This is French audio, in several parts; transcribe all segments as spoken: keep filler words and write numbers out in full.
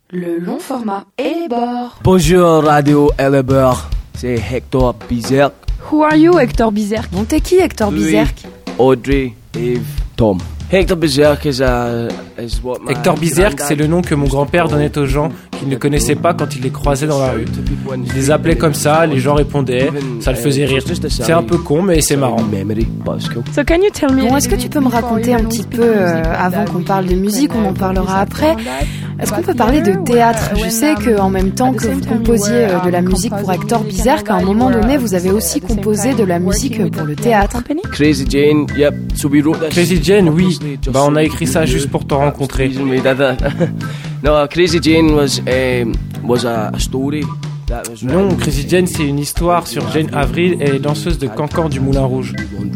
le long format et les bords. Bonjour Radio et les bords, c'est Hector Bizerk. Who are you, Hector Bizerk? Bon, t'es qui, Hector Bizerk? Audrey, Eve, Tom. Hector Bizerk is a, is what my Hector Bizerk, c'est le nom que mon grand-père donnait aux gens qu'il ne connaissait pas quand il les croisait dans la rue. Il les appelait comme ça, les gens répondaient, ça le faisait rire. C'est un peu con, mais c'est marrant. So can you tell me Bon, est-ce que tu peux me raconter un petit peu, euh, avant qu'on parle de musique, on en parlera après, est-ce qu'on peut parler de théâtre? Je sais qu'en même temps que vous composiez euh, de la musique pour Hector Bizerk, à un moment donné, vous avez aussi composé de la musique pour le théâtre. Crazy Jane, yep. So we wrote this. Crazy Jane, oui. Bah, on a écrit ça juste pour te rencontrer. No, Crazy Jane was um, was a, a story. That was Non, Crazy Jane, c'est une histoire sur Jane Avril et les danseuses de Cancan du Moulin Rouge.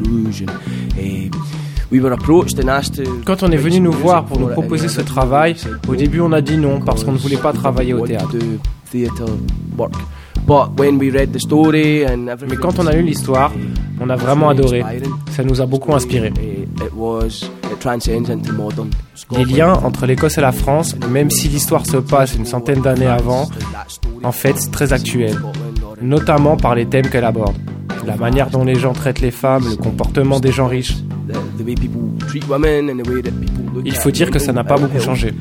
Quand on est venu nous voir pour nous proposer ce travail, au début on a dit non parce qu'on ne voulait pas travailler au théâtre. Mais quand on a lu l'histoire, on a vraiment adoré. Ça nous a beaucoup inspiré. Les liens entre l'Écosse et la France, même si l'histoire se passe une centaine d'années avant, en fait c'est très actuel, notamment par les thèmes qu'elle aborde. La manière dont les gens traitent les femmes, le comportement des gens riches. Il faut dire que ça n'a pas beaucoup changé.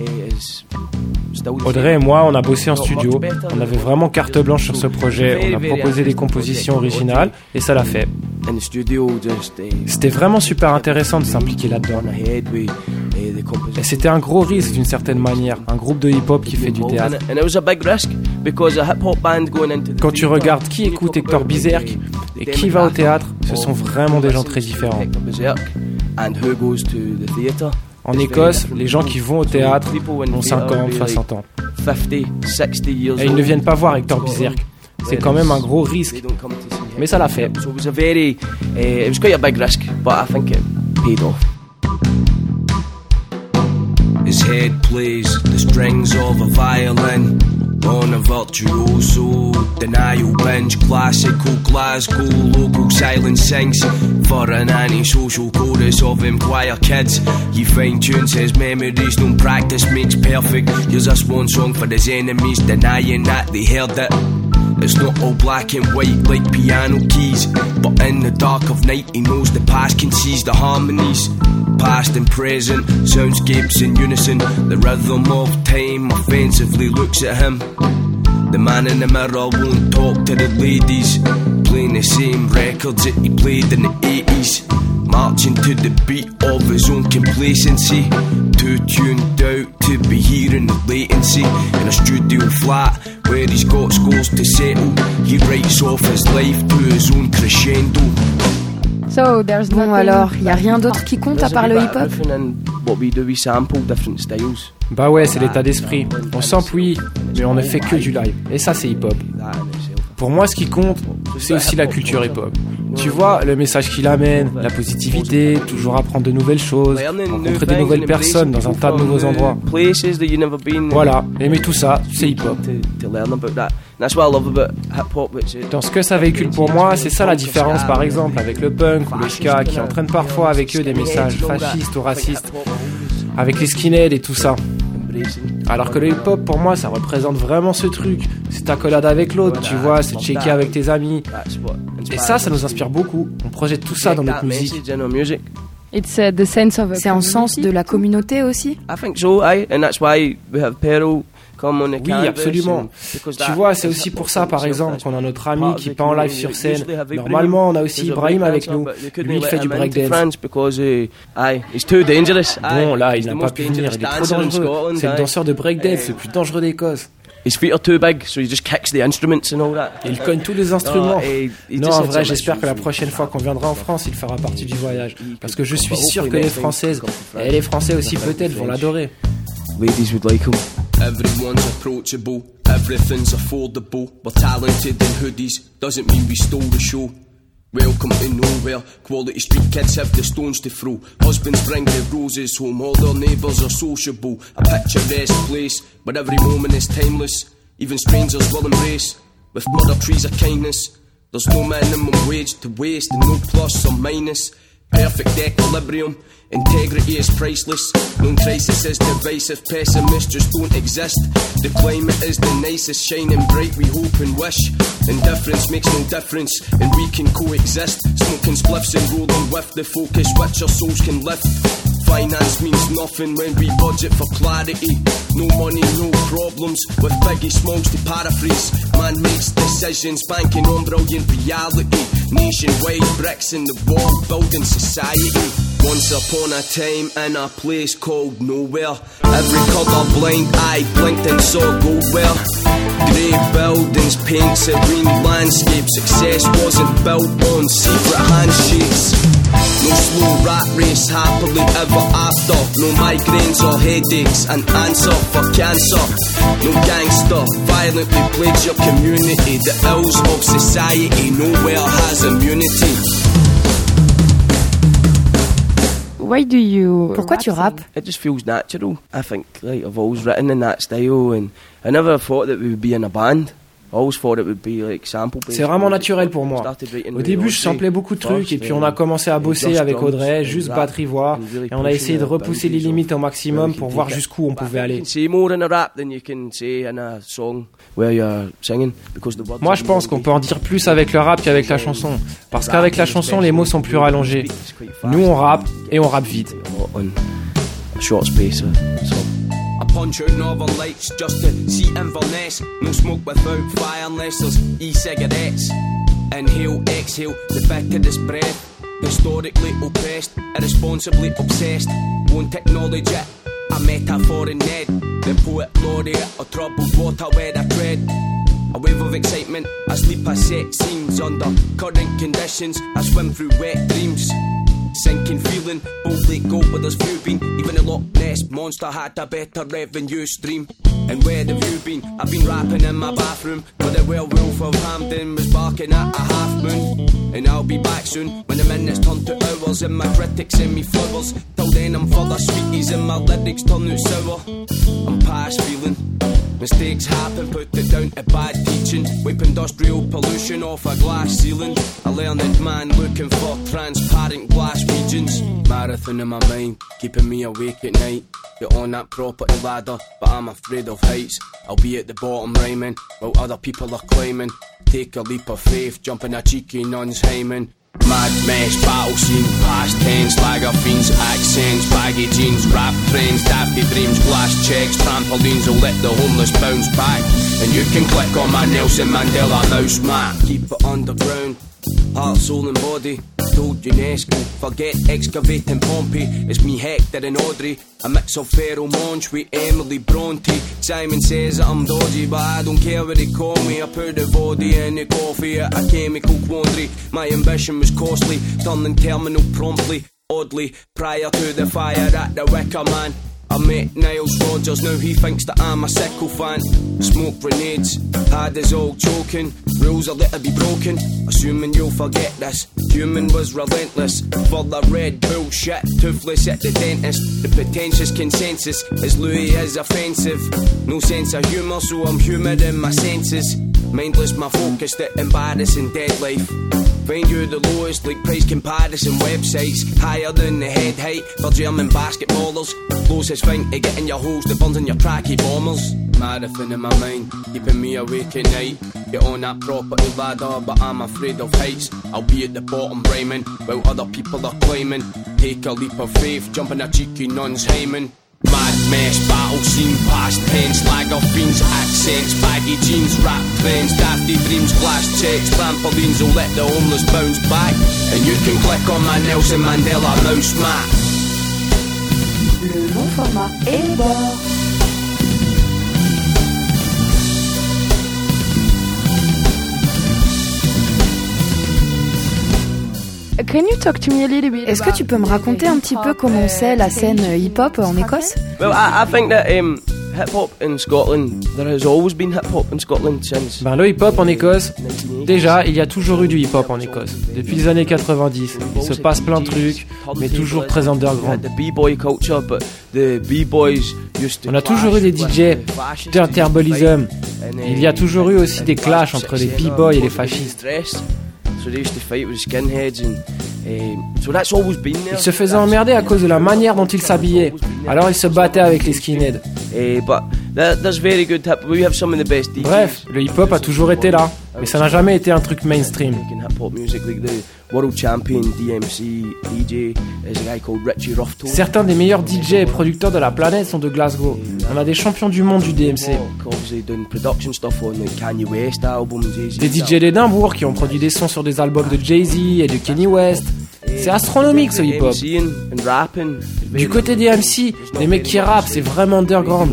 Audrey et moi, on a bossé en studio, on avait vraiment carte blanche sur ce projet, on a proposé des compositions originales et ça l'a fait. C'était vraiment super intéressant de s'impliquer là-dedans. Et c'était un gros risque d'une certaine manière, un groupe de hip-hop qui fait du théâtre. Quand tu regardes qui écoute Hector Bizerk et qui va au théâtre, ce sont vraiment des gens très différents. En Écosse, les gens qui vont au théâtre ont cinquante, soixante ans. Et ils ne viennent pas voir Hector Bizerk. C'est quand même un gros risque. Mais ça l'a fait. His head plays the strings of a violin on a virtuoso denial binge. Classical Glasgow local silence sings for an anti-social chorus of them choir kids. He fine-tunes his memories, no practice makes perfect. Here's this one song for his enemies, denying that they heard it. It's not all black and white like piano keys, but in the dark of night he knows the past can seize the harmonies. Past and present, soundscapes in unison. The rhythm of time offensively looks at him. The man in the mirror won't talk to the ladies, playing the same records that he played in the eighties. Marching to the beat of his own complacency, too tuned out to be hearing the latency. In a studio flat where he's got scores to settle, he writes off his life to his own crescendo. So there's Bon alors, y a rien d'autre qui compte à part le hip-hop? Bah ouais, c'est l'état d'esprit. On sample oui, mais on ne fait que du live. Et ça c'est hip-hop. Pour moi, ce qui compte, c'est aussi la culture hip-hop. Tu vois, le message qu'il amène, la positivité, toujours apprendre de nouvelles choses, rencontrer de nouvelles personnes dans un tas de nouveaux endroits. Voilà, aimer tout ça, c'est hip-hop. Dans ce que ça véhicule pour moi, c'est ça la différence par exemple avec le punk ou le ska qui entraînent parfois avec eux des messages fascistes ou racistes, avec les skinheads et tout ça. Alors que le hip-hop, pour moi, ça représente vraiment ce truc. C'est ta accolade avec l'autre, tu vois, c'est checker avec tes amis. Et ça, ça nous inspire beaucoup. On projette tout ça dans notre musique. It's uh, the sense of a C'est en sens de la communauté aussi? Oui, absolument. Tu vois, c'est aussi pour ça, par exemple, qu'on a notre ami qui peint en live sur scène. Normalement, on a aussi Ibrahim avec nous. Lui, il fait du breakdance. Bon, là, il n'a pas pu venir, il est trop dangereux. C'est le danseur de breakdance le plus dangereux d'Écosse. His feet are too big, so he just kicks the instruments and all that. Il cogne tous les instruments. Non, en vrai, j'espère que la prochaine fois qu'on viendra en France, il fera partie du voyage. Parce que je suis sûr que les Françaises, et les Français aussi peut-être, vont l'adorer. Ladies would like him. Everyone's approachable, everything's affordable. We're talented in hoodies, doesn't mean we stole the show. Welcome to nowhere, quality street kids have the stones to throw. Husbands bring the roses home, all their neighbours are sociable. A picturesque place, where every moment is timeless. Even strangers will embrace, with mother trees of kindness. There's no minimum wage to waste, and no plus or minus. Perfect equilibrium. Integrity is priceless. Known crisis is divisive. Pessimists just don't exist. The climate is the nicest. Shining bright, we hope and wish. Indifference makes no difference, and we can coexist. Smoking spliffs and rolling with the focus which our souls can lift. Finance means nothing when we budget for clarity. No money, no problems, with Biggie Smalls to paraphrase. Man makes decisions, banking on brilliant reality. Nationwide bricks in the wall, building society. Once upon a time in a place called nowhere, every colour blind eye blinked and saw gold where. Grey buildings paint serene landscapes. Success wasn't built on secret handshakes. No slow rat race, happily ever after. No migraines or headaches, an answer for cancer. No gangster, violently plagues your community. The ills of society, nowhere has immunity. Why do you Pourquoi tu rappes? It just feels natural. I think, like, I've always written in that style, and I never thought that we would be in a band. I always thought it would be like sample based. C'est vraiment naturel pour moi. Au début, je samplais beaucoup de trucs, et puis on a commencé à bosser avec Audrey, juste batterie-voix, et on a essayé de repousser les limites au maximum pour voir jusqu'où on pouvait aller. Moi, je pense qu'on peut en dire plus avec le rap qu'avec la chanson, parce qu'avec la chanson, les mots sont plus rallongés. Nous, on rappe, et on rappe vite. Short space, so. I punch out northern lights just to see Inverness. No smoke without fire unless there's e-cigarettes. Inhale, exhale, the bitterest breath. Historically oppressed, irresponsibly obsessed. Won't acknowledge it, a metaphor in Ned. The poet laureate of troubled water where I tread. A wave of excitement, I sleep a set scenes. Under current conditions, I swim through wet dreams. Sinking feeling, Old Lake Gold where there's few been. Even the Loch Ness Monster had a better revenue stream. And where have you been? I've been rapping in my bathroom, where the werewolf of Hampden was barking at a half moon. And I'll be back soon, when the minutes turn to hours and my critics send me flowers. Till then I'm full of sweeties and my lyrics turn out sour. I'm past feeling. Mistakes happen, put it down to bad teaching. Wipe industrial pollution off a glass ceiling. A learned man looking for transparent glass regions. Marathon in my mind, keeping me awake at night. Get on that property ladder, but I'm afraid of heights. I'll be at the bottom rhyming, while other people are climbing. Take a leap of faith, jumping a cheeky nun's hymen. Mad mesh, battle scene, past tense, lager fiends, accents, baggy jeans, rap trends, dafty dreams, glass checks, trampolines will let the homeless bounce back. And you can click on my Nelson Mandela mouse map. Keep it underground, heart, soul and body. Told UNESCO, forget excavating Pompeii. It's me, Hector and Audrey, a mix of Pharoah Monch with Emily Bronte. Simon says that I'm dodgy, but I don't care what they call me. I put the body in the coffee at a chemical quandary. My ambition was costly, turning terminal promptly. Oddly, prior to the fire at the Wicker Man, I met Niles Rodgers, now he thinks that I'm a sickle fan. Smoke grenades, had us all choking. Rules are let to be broken, assuming you'll forget this. Human was relentless, for the red bullshit. Toothless at the dentist, the pretentious consensus is Louis is offensive. No sense of humour, so I'm humoured in my senses. Mindless, my focus, the embarrassing dead life. Find you the lowest, like price comparison websites. Higher than the head height for German basketballers. Closest thing to getting your holes, the burns in your tracky bombers. Marathon in my mind, keeping me awake at night. Get on that property ladder, but I'm afraid of heights. I'll be at the bottom rhyming, while other people are climbing. Take a leap of faith, jumping a cheeky nun's hymen. Mad mesh, battle scene, past tense, lager fiends, accents, baggy jeans, rap trends, dafty dreams, glass checks, trampolines will let the homeless bounce back. And you can click on my Nelson Mandela mouse map. Le long format et les bords. Can you talk to me a little bit? Est-ce que tu peux me raconter un petit peu comment c'est la scène hip-hop en Écosse? Well, I, I think that um, hip-hop in Scotland, there has always been hip-hop in Scotland since... Ben, le hip-hop en Écosse, déjà, il y a toujours eu du hip-hop en Écosse. Depuis les années quatre-vingt-dix, il se passe plein de trucs, mais toujours très underground. On a toujours eu des D J, Turntabilism. Il y a toujours eu aussi des clashs entre les b-boys et les fascistes. So they used to fight with skinheads and Il se faisait emmerder à cause de la manière dont il s'habillait. Alors il se battait avec les skinheads. Bref, le hip-hop a toujours été là, mais ça n'a jamais été un truc mainstream. Certains des meilleurs D J et producteurs de la planète sont de Glasgow. On a des champions du monde du D M C. Des D J d'Édimbourg qui ont produit des sons sur des albums de Jay-Z et de Kanye West. C'est astronomique ce hip-hop. Du côté des M C, les mecs qui rappent, c'est vraiment underground.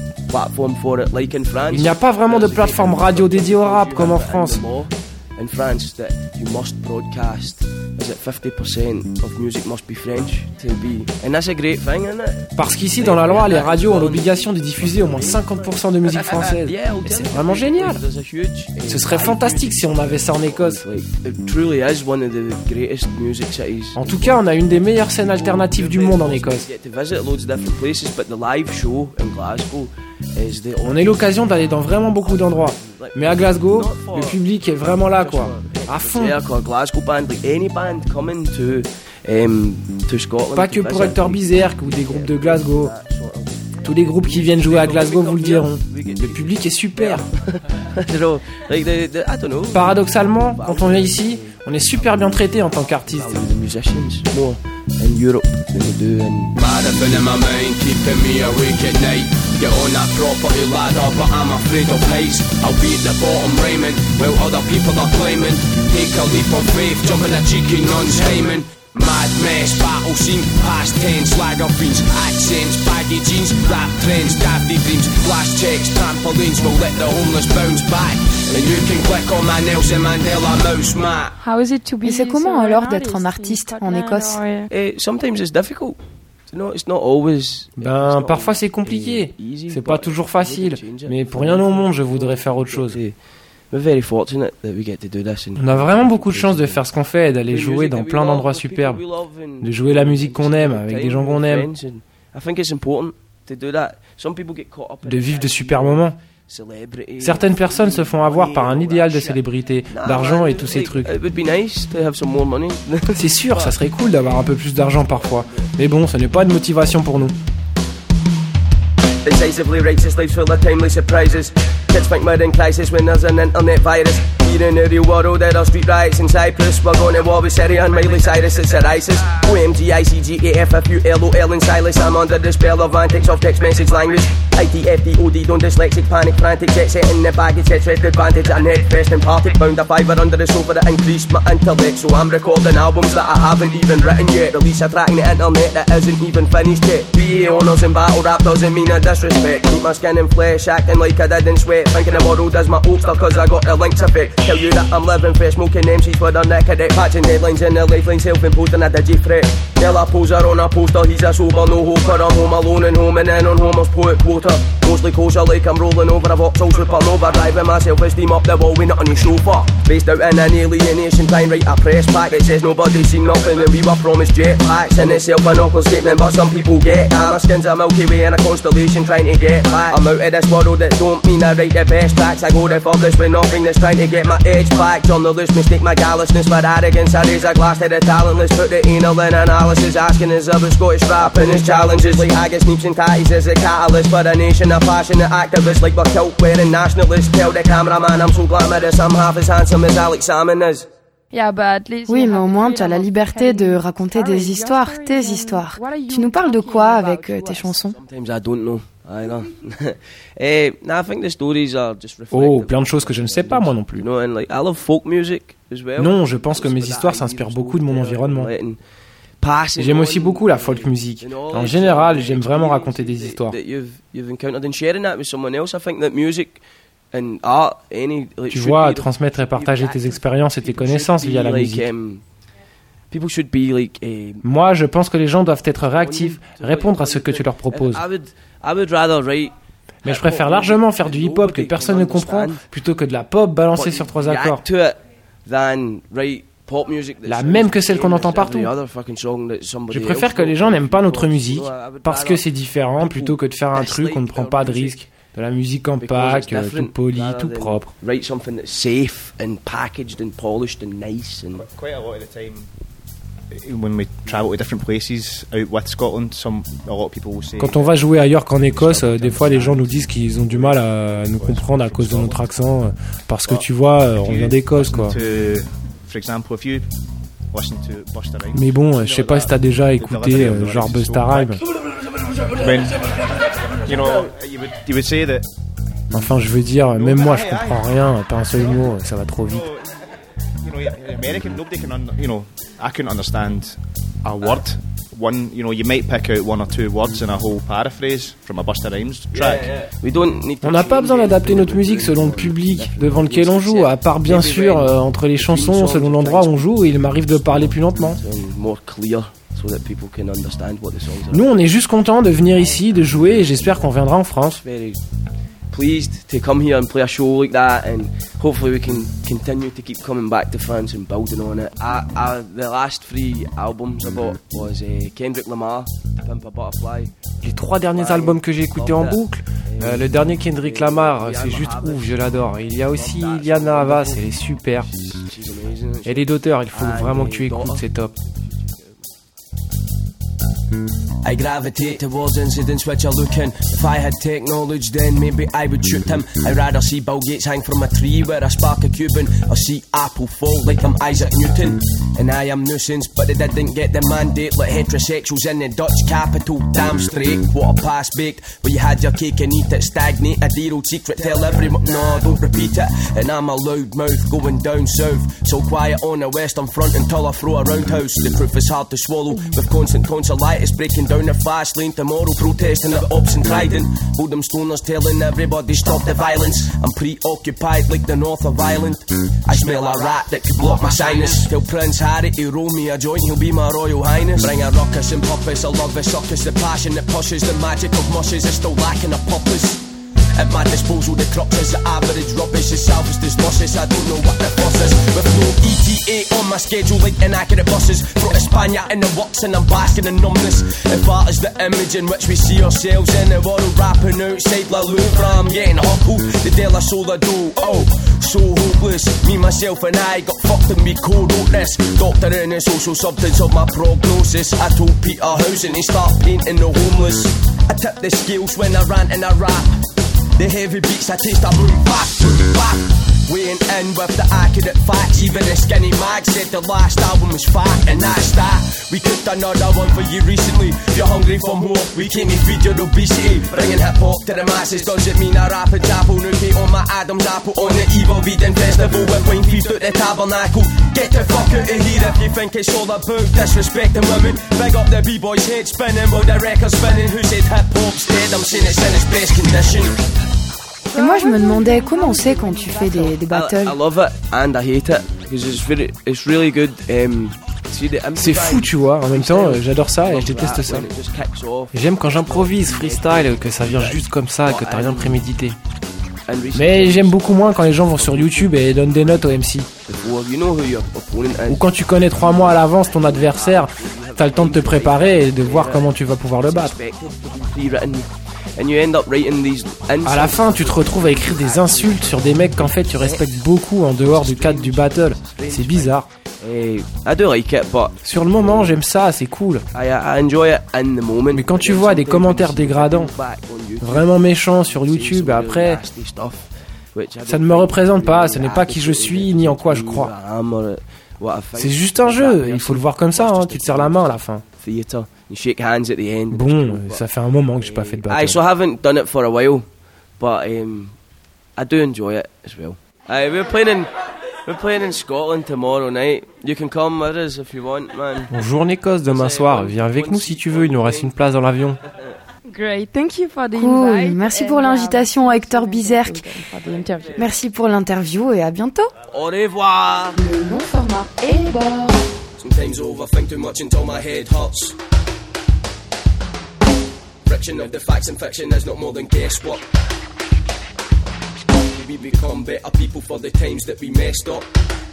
Il n'y a pas vraiment de plateforme radio dédiée au rap comme en France. In France, that you must broadcast, is it fifty percent of music must be French to be, and that's a great thing, isn't it? Parce qu'ici dans la loi, les radios ont l'obligation de diffuser au moins cinquante pour cent de musique française. Et c'est vraiment génial. Ce serait fantastique si on avait ça en Écosse. En tout cas, on a une des meilleures scènes alternatives du monde en Écosse. On a l'occasion d'aller dans vraiment beaucoup d'endroits. Mais à Glasgow, le public est vraiment là, quoi. À fond. Pas que pour Hector Bizerk ou des groupes de Glasgow. Tous les groupes qui viennent jouer à Glasgow vous le diront. Le public est super. Paradoxalement, quand on vient ici, on est super bien traité en tant qu'artiste. In Europe than they do in Marathon in my mind, keeping me awake at night. Get on that property ladder, but I'm afraid of heights. I'll be at the bottom rhyming, while other people are climbing. Take a leap of faith, jumping a cheeky non-timing. Mad mess, battle scene, past tense, lager fiends, accents, baggy jeans, rap trends, dafty dreams, blast checks, trampolines, will let the homeless bounce back. And you can click on my Nelson Mandela mouse mat. How is it to be? Et c'est comment alors d'être un artiste en Écosse? Eh, sometimes it's difficult. No, it's not always. Ben, parfois c'est compliqué. C'est pas toujours facile. Mais pour rien au monde, je voudrais faire autre chose. We're very fortunate that we get to do this. On a vraiment beaucoup de chance de faire ce qu'on fait et d'aller jouer dans plein d'endroits superbes. De jouer la musique qu'on aime avec des gens qu'on aime. De vivre de super moments. Certaines personnes se font avoir par un idéal de célébrité, d'argent et tous ces trucs. C'est sûr, ça serait cool d'avoir un peu plus d'argent parfois. Mais bon, ce n'est pas une motivation pour nous. Decisively righteous, life's full of timely surprises. Kids think we're in crisis when there's an internet virus. Here in the real world there are street riots in Cyprus. We're going to war with Syria and Miley Cyrus, it's a ISIS. O M G, I C G, A F, F U, L O L and Silas. I'm under the spell of antics of text message language. I T F D O D, don't dyslexic, panic, frantic, jet set in the baggage, head stressed advantage. I'm head first and parted, bound a fiver under the sofa that increased my intellect. So I'm recording albums that I haven't even written yet. Release a track on the internet that isn't even finished yet. B A honours and battle rap doesn't mean a disrespect. Keep my skin and flesh, acting like I didn't sweat. Thinking the world is my oakster cause I got the links effect. Tell you that I'm living fresh, smoking M Cs for their neck correct. Patching deadlines in the lifeline, self-imposed and a digi threat. Tell a poser on a poster, he's a sober no hoper. I'm home alone and home and in on Homer's poet quota. Mostly kosher like I'm rolling over a Vauxhall Supernova. Driving my self-esteem up the wall with nothing on chauffeur. Based out in an alienation, trying to write a press pack that says nobody's seen nothing when we were promised jetpacks. In itself an awkward statement but some people get that. My skin's a Milky Way and a constellation trying to get back. I'm out of this world that don't mean I write the best tracks. I go the furthest with nothing that's trying to get my edge back. Journalists mistake my callousness for arrogance. I raise a glass to the talentless, put the anal in analysis. Asking is about Scottish rap and his challenges. Like haggis, sneeps and tatties as a catalyst for a nation of passionate activists. Like we're kilt wearing nationalists. Tell the cameraman I'm so glamorous, I'm half as handsome as Alex Salmon is. Oui, mais au moins tu as la liberté de raconter des histoires, tes histoires. Tu nous parles de quoi avec tes chansons? Oh, plein de choses que je ne sais pas moi non plus. Non, je pense que mes histoires s'inspirent beaucoup de mon environnement. J'aime aussi beaucoup la folk music. En général, j'aime vraiment raconter des histoires. Tu vois, transmettre et partager tes expériences et tes connaissances via la musique. Moi, je pense que les gens doivent être réactifs, répondre à ce que tu leur proposes. Mais je préfère largement faire du hip-hop que personne ne comprend plutôt que de la pop balancée sur trois accords. La même que celle qu'on entend partout. Je préfère que les gens n'aiment pas notre musique parce que c'est différent plutôt que de faire un truc où on ne prend pas de risque. De la musique en pack, tout poli, tout propre. Quand on va jouer ailleurs qu'en Écosse, euh, des fois les gens nous disent qu'ils ont du mal à nous comprendre à cause de notre accent, euh, parce que tu vois, euh, on vient d'Écosse, quoi. Mais bon, euh, je sais pas si t'as déjà écouté euh, genre Busta Rhymes. Enfin, je veux dire, même moi, je comprends rien, pas un seul mot, ça va trop vite. American, nobody can, un, you know, I couldn't understand a word. One, you know, you might pick out one or two words in a whole paraphrase from a Busta Rhymes track. On n'a pas besoin d'adapter notre musique selon le public devant lequel on joue, à part bien sûr euh, entre les chansons, selon l'endroit où on joue, il m'arrive de parler plus lentement. Nous, on est juste contents de venir ici, de jouer, et j'espère qu'on viendra en France. Pleased to come here and play a show like that, and hopefully we can continue to keep coming back to France and building on it. I, I, the last three albums I bought was uh, Kendrick Lamar, Pimp a Butterfly. Les trois derniers albums que j'ai écoutés en boucle, euh, le dernier Kendrick Lamar, c'est juste ouf, je l'adore. Il y a aussi Iliana Havas, elle est super. Et les d'auteurs, il faut vraiment que tu écoutes, c'est top. I gravitate towards incidents which are looking. If I had tech knowledge, then maybe I would shoot him. I'd rather see Bill Gates hang from a tree where I spark a Cuban, or see Apple fall like I'm Isaac Newton. And I am nuisance, but they didn't get the mandate like heterosexuals in the Dutch capital. Damn straight, what a past baked. Where you had your cake and eat it, stagnate. A dear old secret, tell everyone, no, don't repeat it. And I'm a loud mouth going down south, so quiet on the western front until I throw a roundhouse. The proof is hard to swallow, with constant tonsillitis breaking down the fast lane tomorrow, protesting at the Ops and Trident. Bodom stoners telling everybody stop the violence. I'm preoccupied like the north of Ireland. I smell a rat that could block my sinus. Tell Prince Harry to roll me a joint, he'll be my Royal Highness. Bring a ruckus and purpose, I love the suckers, the passion that pushes. The magic of mushes is still lacking a purpose. At my disposal, the crux is the average rubbish. The salvage is luscious, I don't know what the fuss is. With no E T A on my schedule like inaccurate buses. Throw Espana in the works and I'm basking in numbness. If art is the image in which we see ourselves in the world, rapping outside La Louvre, I'm getting humble. The De La Sola do, oh, so hopeless. Me, myself and I got fucked and we co-wrote this. Doctor in the social substance of my prognosis. I told Peter Housen to start painting the homeless. I tip the scales when I rant and I rap. The heavy beats I taste, I boom back, boom back. Weighing in with the accurate facts. Even the skinny mag said the last album was fat, and that's that. We cooked another one for you recently. If you're hungry for more, we came to feed your obesity. Bringing hip hop to the masses doesn't mean I rap a chapel. Nuki on my Adam's apple on the eve of Eden Festival with wine feast at the tabernacle. Get the fuck out of here if you think it's all about disrespecting women. Big up the b-boys head spinning while the record's spinning. Who said hip hop's dead? I'm saying it's in its best condition. Et moi je me demandais comment c'est quand tu fais des, des battles. I, I love it and I hate it because it's really, it's really good. Um, c'est fou, tu vois. En même temps, j'adore ça et je déteste ça. J'aime quand j'improvise freestyle, que ça vient juste comme ça, que t'as rien prémédité. Mais j'aime beaucoup moins quand les gens vont sur YouTube et donnent des notes au M C. Ou quand tu connais trois mois à l'avance ton adversaire, t'as le temps de te préparer et de voir comment tu vas pouvoir le battre. À la fin, tu te retrouves à écrire des insultes sur des mecs qu'en fait tu respectes beaucoup en dehors du cadre du battle. C'est bizarre. Sur le moment, j'aime ça, c'est cool. Mais quand tu vois des commentaires dégradants, vraiment méchants sur YouTube, après, ça ne me représente pas, ce n'est pas qui je suis ni en quoi je crois. C'est juste un jeu, il faut le voir comme ça, hein. Tu te serres la main à la fin. Bon, ça fait un moment que j'ai pas fait de battle. I so haven't done it for a while, but um, I do enjoy it as well. Uh, we're playing in we're playing in Scotland tomorrow night. You can come with us if you want, man. Bonjour en Écosse demain soir. Viens avec nous si tu veux. Il nous reste une place dans l'avion. Great, thank you for the cool. invite. Merci pour l'invitation, Hector Bizerk. Merci pour l'interview et à bientôt. Au revoir. Le long format et les bords. Sometimes overthink too much until my head hurts. Friction of the facts and fiction is not more than guesswork. We become better people for the times that we messed up.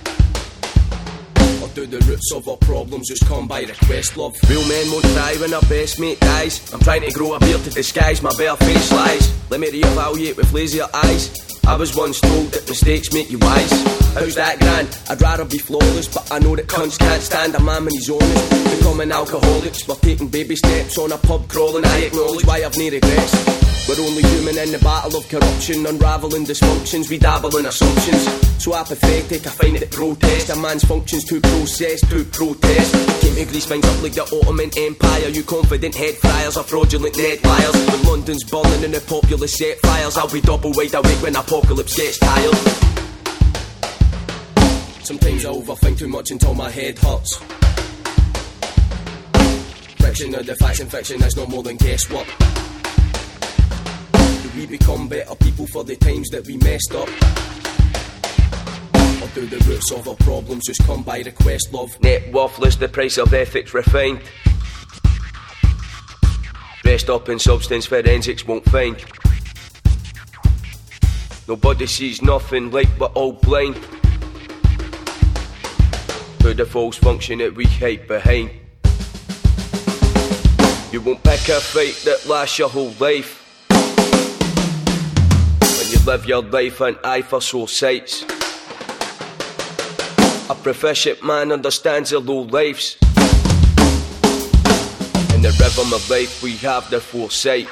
Or do the roots of our problems just come by request, love? Real men won't cry when our best mate dies. I'm trying to grow a beard to disguise my bare face lies. Let me reevaluate with lazier eyes. I was once told that mistakes make you wise. How's that grand? I'd rather be flawless, but I know that cunts can't stand a man when he's honest. Becoming alcoholics, we're taking baby steps on a pub crawling. I acknowledge why I've no regrets. We're only human in the battle of corruption, unravelling dysfunctions, we dabble in assumptions. So apathetic, I find it protest. A man's functions too processed, too protest. Keep me grease things up like the Ottoman Empire. You confident head friars are fraudulent net liars. When London's burning and the populace set fires, I'll be double wide awake when apocalypse gets tired. Sometimes I overthink too much until my head hurts. Friction of the facts and fiction is no more than guesswork. Do we become better people for the times that we messed up? Or do the roots of our problems just come by request, love? Net worthless, the price of ethics refined. Dressed up in substance forensics won't find. Nobody sees nothing like we're all blind. To the false function that we hide behind. You won't pick a fight that lasts your whole life. When you live your life an eye for sore sights. A proficient man understands the low lives. In the rhythm of life we have the foresight.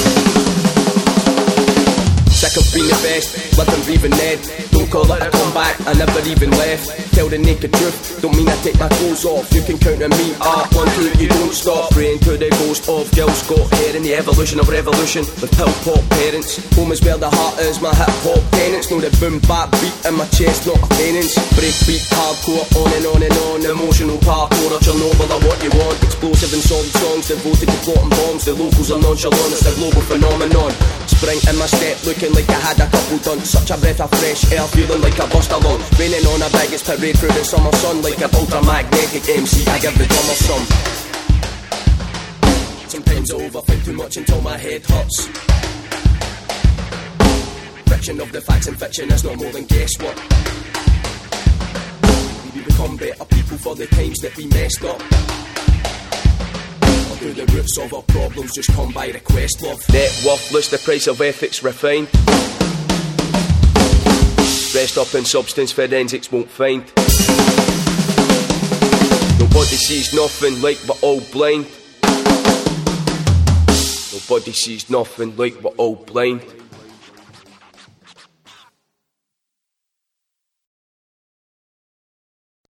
Sick of being the best, living, breathing dead. Don't call it a comeback, I never even left. Tell the naked truth, don't mean I take my clothes off. You can count on me, ah, one, two, you don't stop. Praying to the ghost of Gil Scott Heron in the evolution of revolution with pill pop parents. Home is where the heart is, my hip hop tenants. Know the boom bap beat in my chest, not a penance. Break beat, hardcore, on and on and on. Emotional parkour, or Chernobyl are what you want. Explosive and solid songs devoted to plotting bombs. The locals are nonchalant, it's a global phenomenon. Spring in my step, looking like I had a couple done. Such a breath of fresh air, feeling like I bust along. Raining on a biggest parade through the summer sun. Like an ultramagnetic M C, I give the drummer some. Sometimes I overthink too much until my head hurts. Friction of the facts and fiction is no more than guesswork. We become better people for the times that we messed up. Or do the roots of our problems just come by request, love? Net worthless, the price of ethics refined. Dressed up in substance forensics won't find. Nobody sees nothing like we're all blind. Nobody sees nothing like we're all blind.